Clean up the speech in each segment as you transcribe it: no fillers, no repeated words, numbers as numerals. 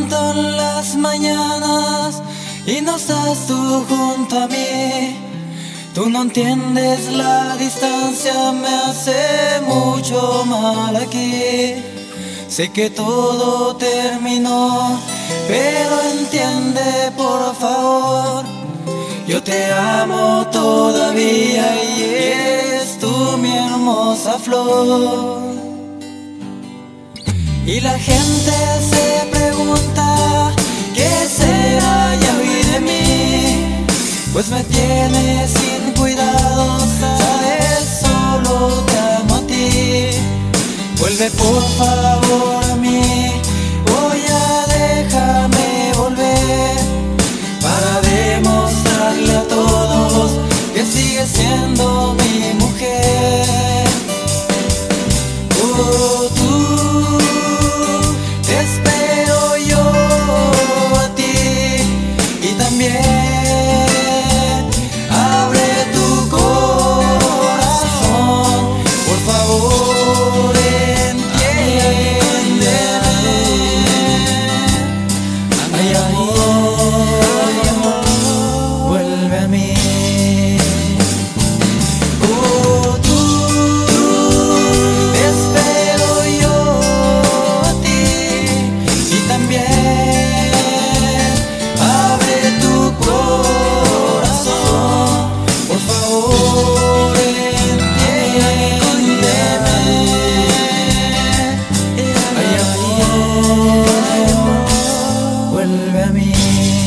levanto en las mañanas y no estás tú junto a mí. Tú no entiendes, la distancia me hace mucho mal aquí. Sé que todo terminó, pero entiende por favor. Yo te amo todavía y eres tú mi hermosa flor. Y la gente se pregunta ¿qué será ya hoy de mí? Pues me tienes sin cuidado, sabes, solo te amo a ti. Vuelve por favor a mí, voy a déjame volver para demostrarle a todos que sigues siendo mi mujer. Oh, tú, te espero yo a ti y también abre tu corazón, por favor, entiéndeme. Ay, amor, vuelve a mí. Oh, tú, te espero yo a ti y también abre tu corazón, por favor, entiéndeme. Ay, amor, vuelve a mí.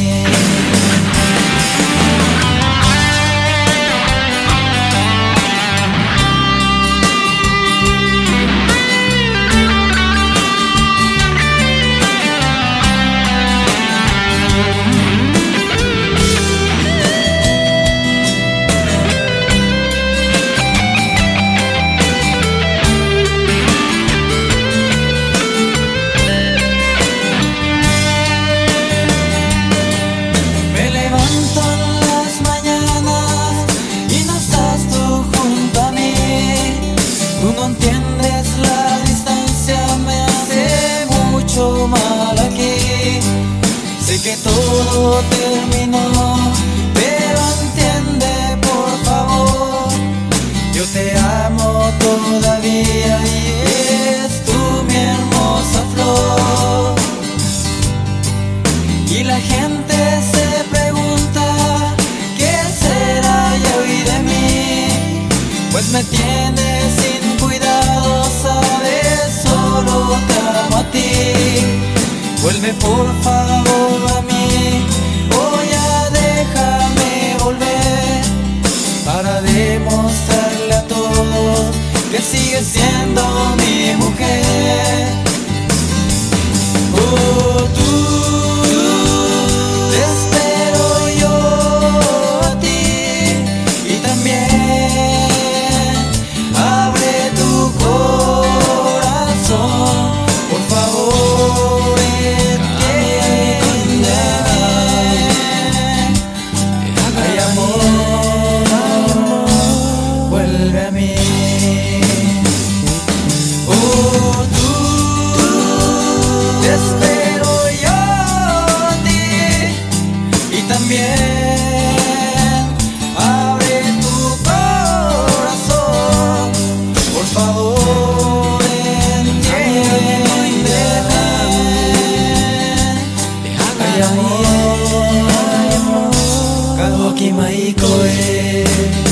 Tú no entiendes, la distancia me hace mucho mal aquí. Sé que todo terminó, pero entiende por favor. Yo te amo todavía y eres tú mi hermosa flor. Y la gente se pregunta ¿qué será ya hoy de mí? Pues me tienes sin cuidado, sabes, solo te amo a ti. Vuelve por favor a mí, voy a déjame volver para demostrarle a todos que sigues siendo mi mujer. Oh, tú, te espero yo a ti y también abre tu corazón, por favor, entiéndeme. Ay, amor, vuelve a mí. Oh, tú, te espero yo a ti y también abre tu corazón, por favor, entiéndeme. Ay, amor, kahoki maiko